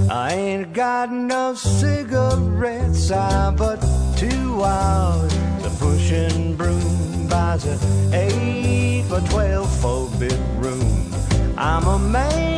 I ain't got no cigarettes, but 2 hours of pushing broom buys a 8 for 12 4-bit room. I'm a man